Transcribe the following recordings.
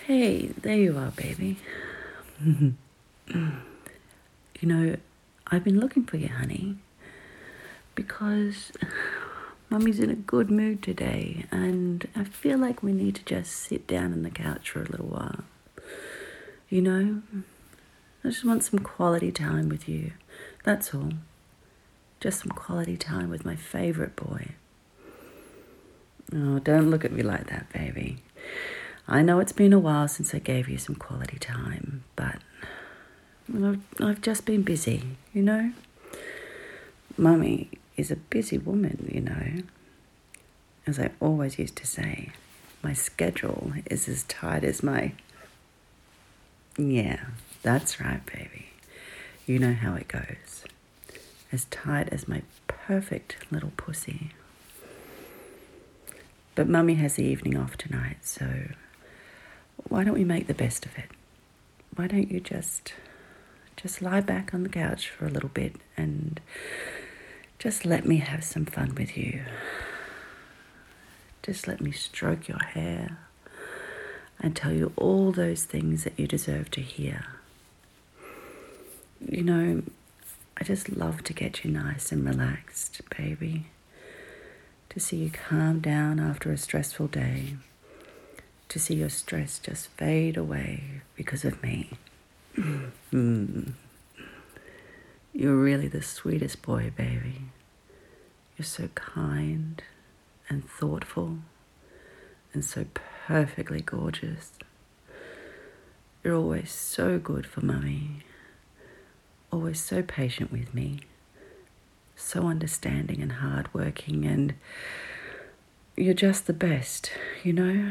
Hey, there you are, baby. I've been looking for you, honey, because Mummy's in a good mood today, and I feel like we need to just sit down on the couch for a little while. I just want some quality time with you. That's all. Just some quality time with my favorite boy. Oh, don't look at me like that, baby. I know it's been a while since I gave you some quality time, but I've just been busy, Mummy is a busy woman, As I always used to say, my schedule is as tight as my... Yeah, that's right, baby. You know how it goes. As tight as my perfect little pussy. But Mummy has the evening off tonight, so why don't we make the best of it? Why don't you just lie back on the couch for a little bit and just let me have some fun with you. Just let me stroke your hair and tell you all those things that you deserve to hear. I just love to get you nice and relaxed, baby. To see you calm down after a stressful day. To see your stress just fade away because of me. You're really the sweetest boy, baby. You're so kind and thoughtful and so perfectly gorgeous. You're always so good for Mummy. Always so patient with me. So understanding and hardworking, and you're just the best, You're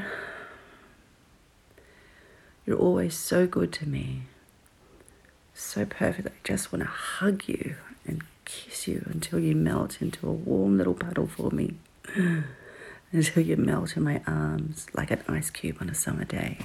always so good to me. So perfect. I just want to hug you and kiss you until you melt into a warm little puddle for me. Until you melt in my arms like an ice cube on a summer day.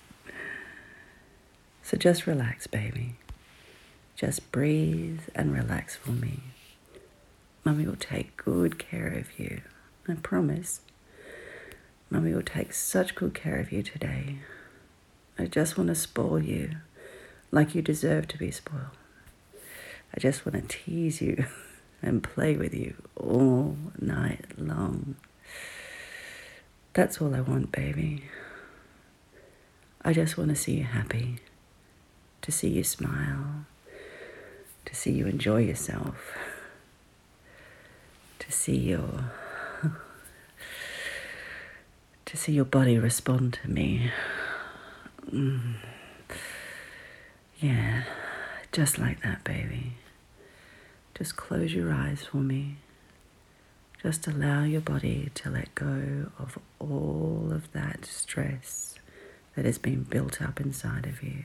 So just relax, baby. Just breathe and relax for me. Mummy will take good care of you. I promise. Mummy will take such good care of you today. I just want to spoil you like you deserve to be spoiled. I just want to tease you and play with you all night long. That's all I want, baby. I just want to see you happy, to see you smile, to see you enjoy yourself, to see your body respond to me. Yeah, just like that, baby. Just close your eyes for me. Just allow your body to let go of all of that stress that has been built up inside of you.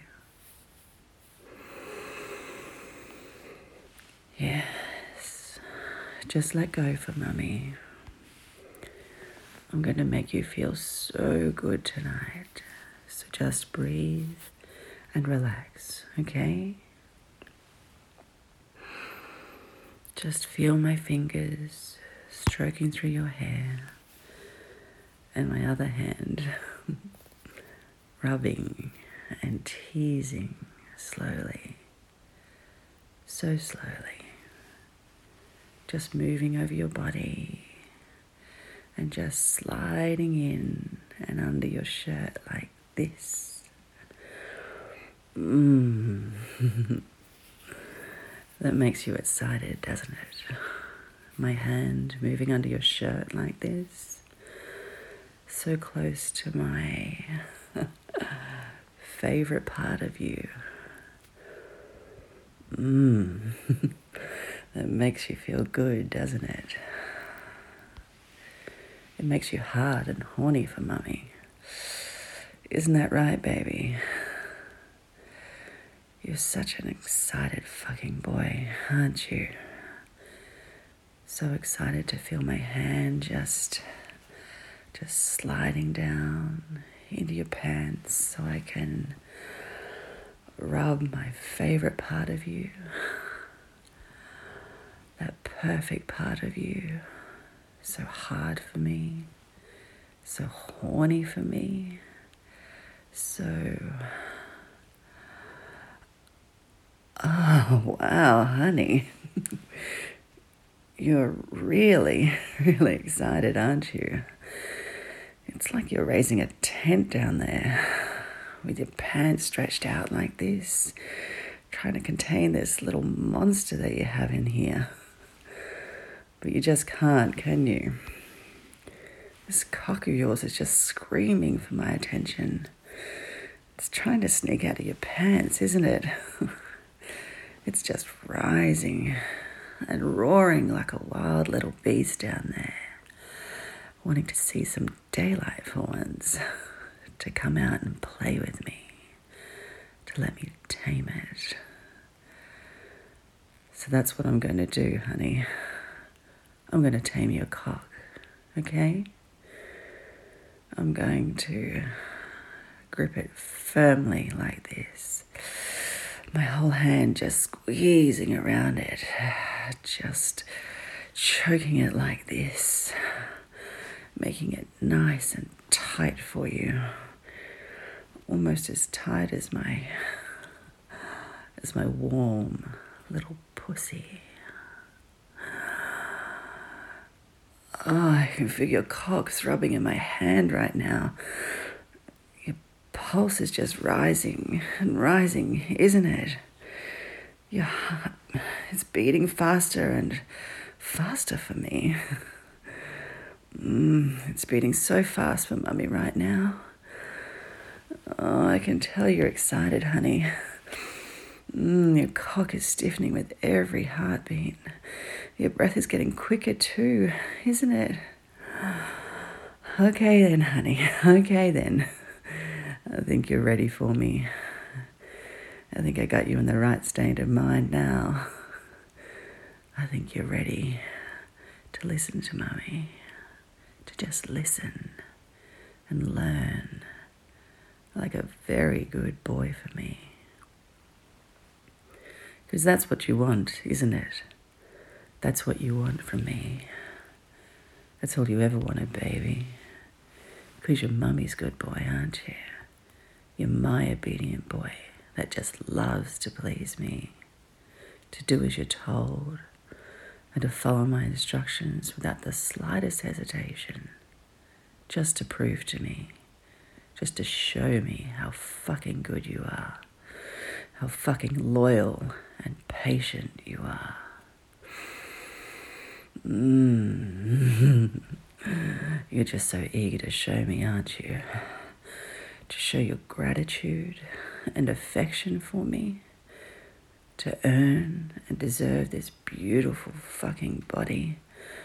Yes, just let go for Mummy. I'm going to make you feel so good tonight. So just breathe and relax, okay? Just feel my fingers stroking through your hair and my other hand rubbing and teasing slowly, so slowly. Just moving over your body and just sliding in and under your shirt like this. That makes you excited, doesn't it? My hand moving under your shirt like this. So close to my favorite part of you. That makes you feel good, doesn't it? It makes you hard and horny for Mummy. Isn't that right, baby? You're such an excited fucking boy, aren't you? So excited to feel my hand just sliding down into your pants so I can rub my favorite part of you. That perfect part of you. So hard for me. So horny for me. So, oh wow, honey. You're really, really excited, aren't you? It's like you're raising a tent down there with your pants stretched out like this, trying to contain this little monster that you have in here. But you just can't, can you? This cock of yours is just screaming for my attention. It's trying to sneak out of your pants, isn't it? It's just rising and roaring like a wild little beast down there, wanting to see some daylight for once, to come out and play with me, to let me tame it. So that's what I'm going to do, honey. I'm going to tame your cock, okay? I'm going to grip it firmly like this. My whole hand just squeezing around it, just choking it like this, making it nice and tight for you, almost as tight as my warm little pussy. Oh, I can feel your cock throbbing in my hand right now. Pulse is just rising and rising, isn't it? Your heart is beating faster and faster for me. It's beating so fast for Mummy right now. Oh, I can tell you're excited, honey. Your cock is stiffening with every heartbeat. Your breath is getting quicker too, isn't it? Okay then, honey. Okay then. I think you're ready for me. I think I got you in the right state of mind now. I think you're ready to listen to Mummy, to just listen and learn like a very good boy for me. Because that's what you want, isn't it? That's what you want from me. That's all you ever wanted, baby. Because you're Mummy's good boy, aren't you? You're my obedient boy that just loves to please me, to do as you're told, and to follow my instructions without the slightest hesitation, just to prove to me, just to show me how fucking good you are, how fucking loyal and patient you are. You're just so eager to show me, aren't you? To show your gratitude and affection for me, to earn and deserve this beautiful fucking body,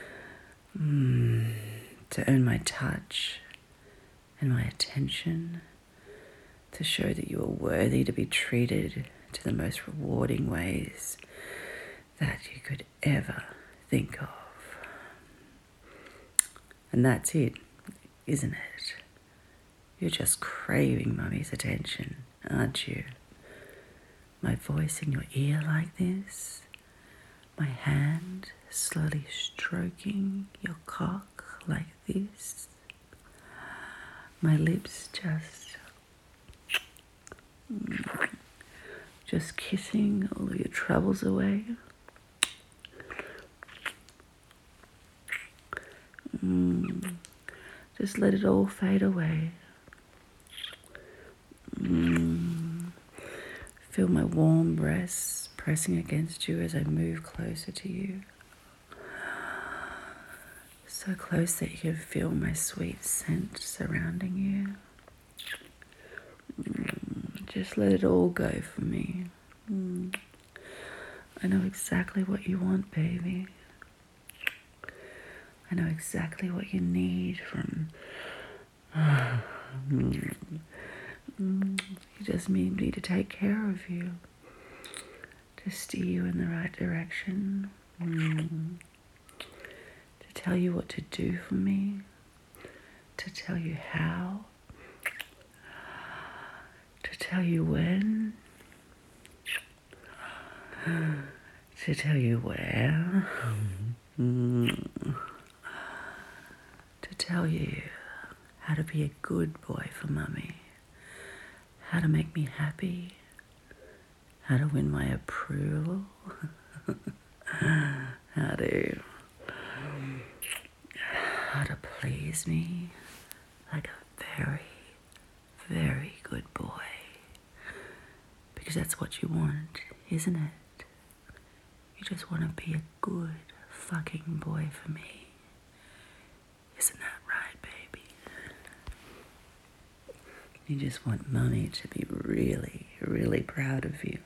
to earn my touch and my attention, to show that you are worthy to be treated to the most rewarding ways that you could ever think of. And that's it, isn't it? You're just craving Mummy's attention, aren't you? My voice in your ear like this, my hand slowly stroking your cock like this, my lips just kissing all of your troubles away. Just let it all fade away. Feel my warm breasts pressing against you as I move closer to you. So close that you can feel my sweet scent surrounding you. Just let it all go for me. I know exactly what you want, baby. I know exactly what you need from... You just need me to take care of you, to steer you in the right direction, to tell you what to do for me, to tell you how, to tell you when, to tell you where, to tell you how to be a good boy for Mummy, how to make me happy, how to win my approval, how to please me like a very, very good boy. Because that's what you want, isn't it? You just want to be a good fucking boy for me. Isn't that right, baby? You just want Mummy to be really, really proud of you.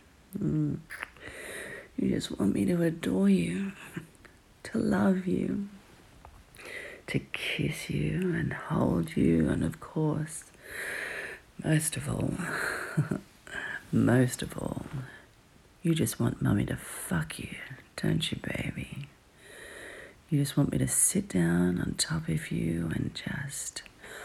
You just want me to adore you, to love you, to kiss you and hold you, and of course, most of all, you just want Mummy to fuck you, don't you, baby? You just want me to sit down on top of you and just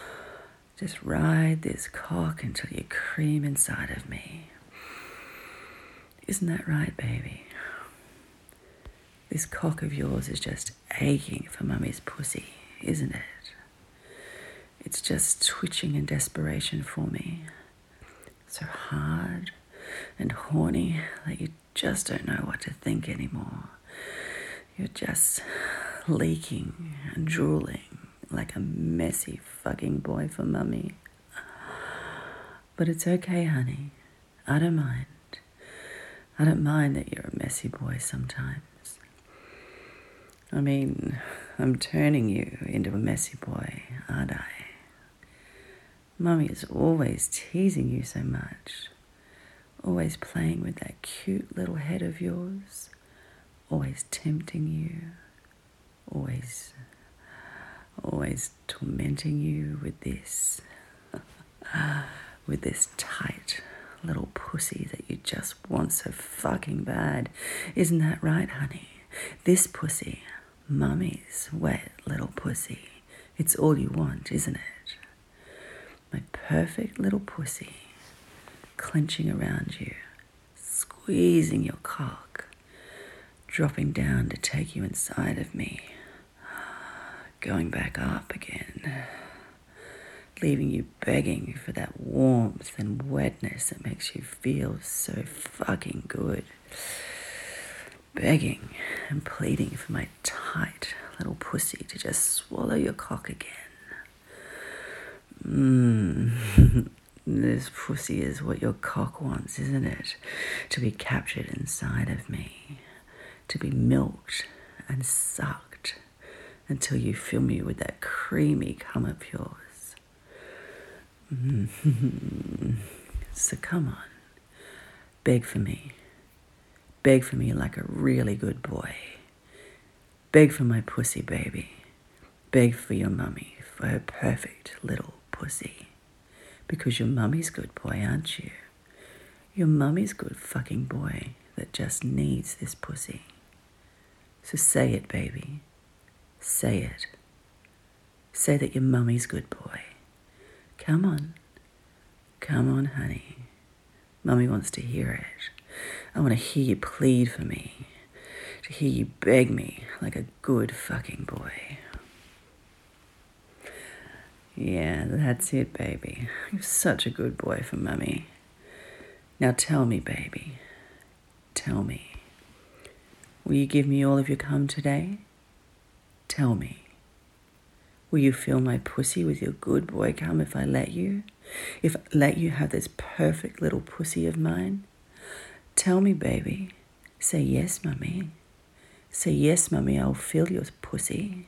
ride this cock until you cream inside of me. Isn't that right, baby? This cock of yours is just aching for Mummy's pussy, isn't it? It's just twitching in desperation for me. So hard and horny that you just don't know what to think anymore. You're just leaking and drooling like a messy fucking boy for Mummy. But it's okay, honey. I don't mind. I don't mind that you're a messy boy sometimes. I mean, I'm turning you into a messy boy, aren't I? Mummy is always teasing you so much. Always playing with that cute little head of yours. Always tempting you. Always tormenting you with this tight little pussy that you just want so fucking bad. Isn't that right, honey? This pussy, Mummy's wet little pussy. It's all you want, isn't it? My perfect little pussy, clenching around you, squeezing your cock, dropping down to take you inside of me, going back up again, leaving you begging for that warmth and wetness that makes you feel so fucking good. Begging and pleading for my tight little pussy to just swallow your cock again. This pussy is what your cock wants, isn't it? To be captured inside of me, to be milked and sucked until you fill me with that creamy cum of yours. So come on, beg for me. Beg for me like a really good boy. Beg for my pussy, baby. Beg for your Mummy, for her perfect little pussy. Because your Mummy's good boy, aren't you? Your Mummy's good fucking boy that just needs this pussy. So say it, baby. Say it. Say that your Mummy's good boy. Come on. Come on, honey. Mummy wants to hear it. I want to hear you plead for me, to hear you beg me like a good fucking boy. Yeah, that's it, baby. You're such a good boy for Mummy. Now tell me, baby. Tell me. Will you give me all of your cum today? Tell me. Will you fill my pussy with your good boy cum if I let you? If I let you have this perfect little pussy of mine? Tell me, baby. Say yes, Mummy. Say yes, Mummy, I'll fill your pussy.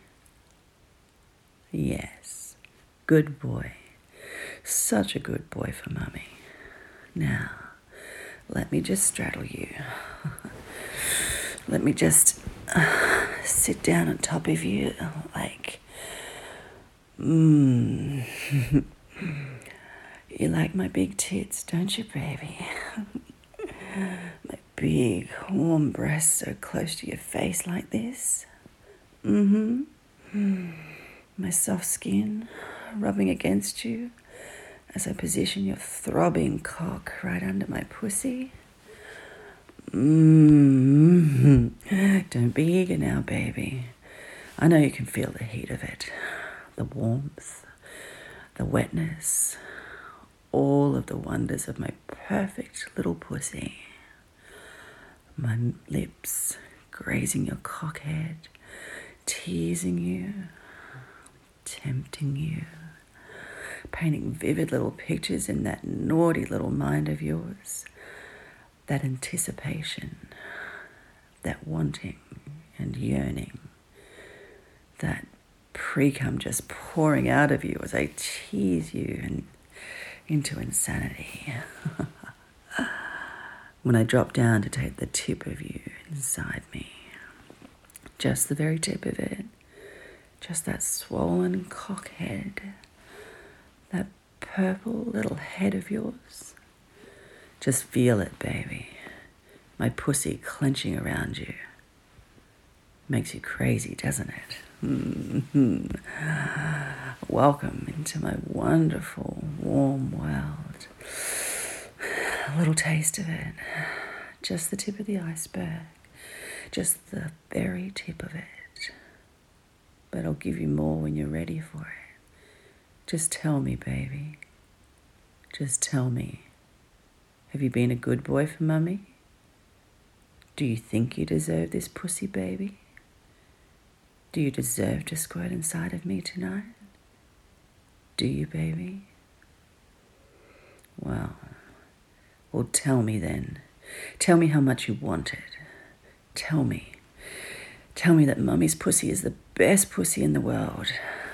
Yes. Good boy. Such a good boy for Mummy. Now, let me just straddle you. Let me just sit down on top of you like... You like my big tits, don't you, baby? My big, warm breasts so close to your face like this. My soft skin rubbing against you as I position your throbbing cock right under my pussy. Don't be eager now, baby. I know you can feel the heat of it, the warmth, the wetness, all of the wonders of my perfect little pussy. My lips grazing your cockhead, teasing you, tempting you, painting vivid little pictures in that naughty little mind of yours. That anticipation, that wanting and yearning, that pre-cum just pouring out of you as I tease you and into insanity. When I drop down to take the tip of you inside me, just the very tip of it, just that swollen cock head, that purple little head of yours. Just feel it, baby. My pussy clenching around you. Makes you crazy, doesn't it? Mm-hmm. Welcome into my wonderful, warm world. A little taste of it. Just the tip of the iceberg. Just the very tip of it. But I'll give you more when you're ready for it. Just tell me, baby. Just tell me. Have you been a good boy for Mummy? Do you think you deserve this pussy, baby? Do you deserve to squirt inside of me tonight? Do you, baby? Well, tell me then. Tell me how much you want it. Tell me. Tell me that Mummy's pussy is the best pussy in the world.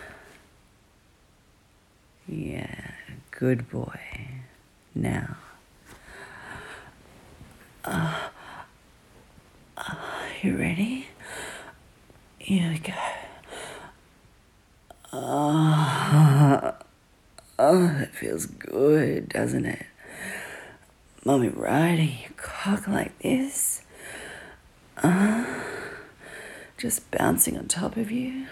Yeah, good boy. Now. You ready? Here we go. Oh, that feels good, doesn't it? Mummy riding your cock like this. Just bouncing on top of you.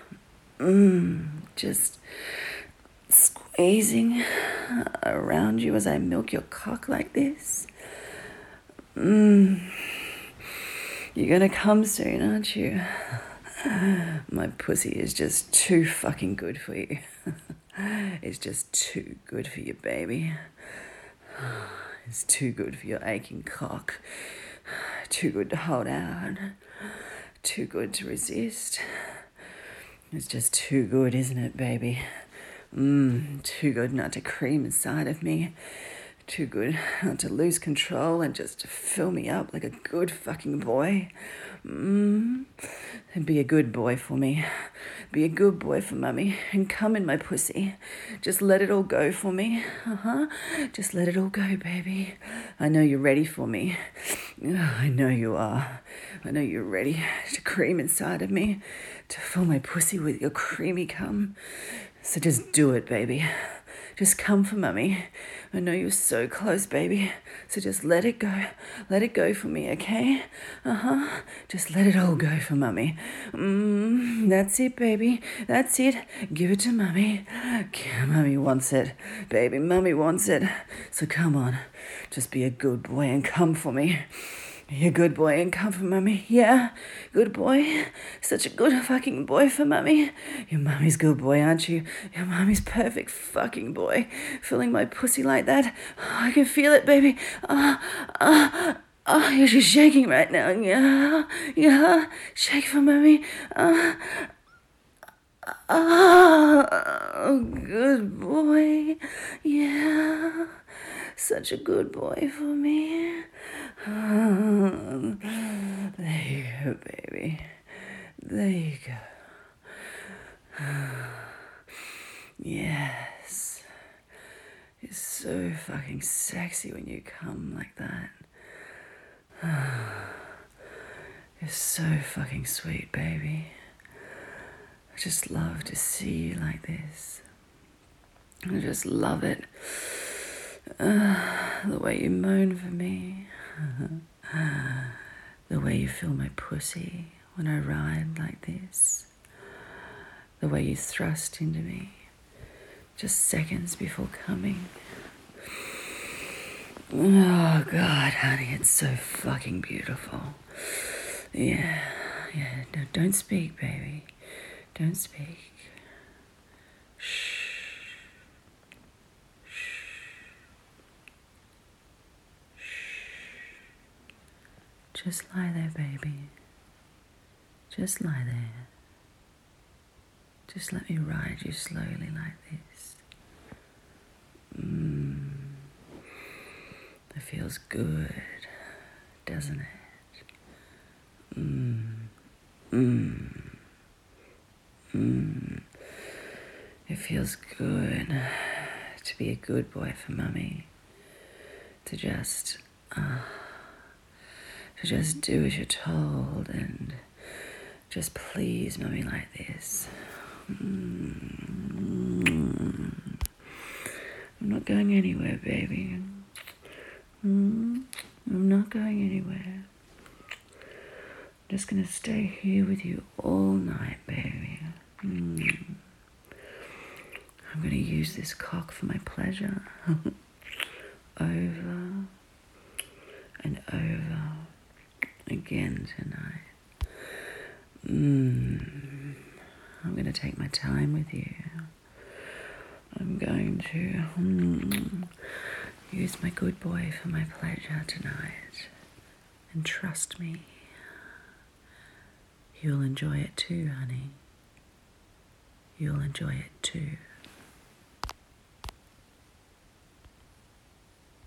Just squeezing around you as I milk your cock like this. You're gonna come soon, aren't you? My pussy is just too fucking good for you. It's just too good for you, baby. It's too good for your aching cock. Too good to hold out. Too good to resist. It's just too good, isn't it, baby? Too good not to cream inside of me. Too good not to lose control and just to fill me up like a good fucking boy. And be a good boy for me. Be a good boy for Mummy and come in my pussy. Just let it all go for me. Just let it all go, baby. I know you're ready for me. I know you are. I know you're ready to cream inside of me, to fill my pussy with your creamy cum. So just do it, baby. Just come for Mummy. I know you're so close, baby. So just let it go. Let it go for me, okay? Just let it all go for Mummy. That's it, baby. That's it. Give it to Mummy. Mummy wants it, baby. Mummy wants it. So come on. Just be a good boy and come for me. You're a good boy and come for Mummy. Yeah, good boy. Such a good fucking boy for Mummy. Your Mummy's good boy, aren't you? Your Mummy's perfect fucking boy. Filling my pussy like that. I can feel it, baby. You're just shaking right now. Yeah. Shake for Mummy. Good boy. Yeah. Such a good boy for me. There you go, baby. There you go. Yes. It's so fucking sexy when you come like that. It's so fucking sweet, baby. I just love to see you like this. I just love it. The way you moan for me. The way you feel my pussy when I ride like this. The way you thrust into me just seconds before coming. Oh God, honey, it's so fucking beautiful. Yeah, no, don't speak, baby. Don't speak. Shh. Just lie there, baby. Just lie there. Just let me ride you slowly like this. It feels good, doesn't it? It feels good to be a good boy for Mummy. To just do as you're told and just please Mummy like this. I'm not going anywhere, baby. I'm not going anywhere. I'm just gonna stay here with you all night, baby. I'm gonna use this cock for my pleasure. Over and over again tonight. I'm gonna take my time with you. I'm going to use my good boy for my pleasure tonight. And trust me, you'll enjoy it too, honey. You'll enjoy it too.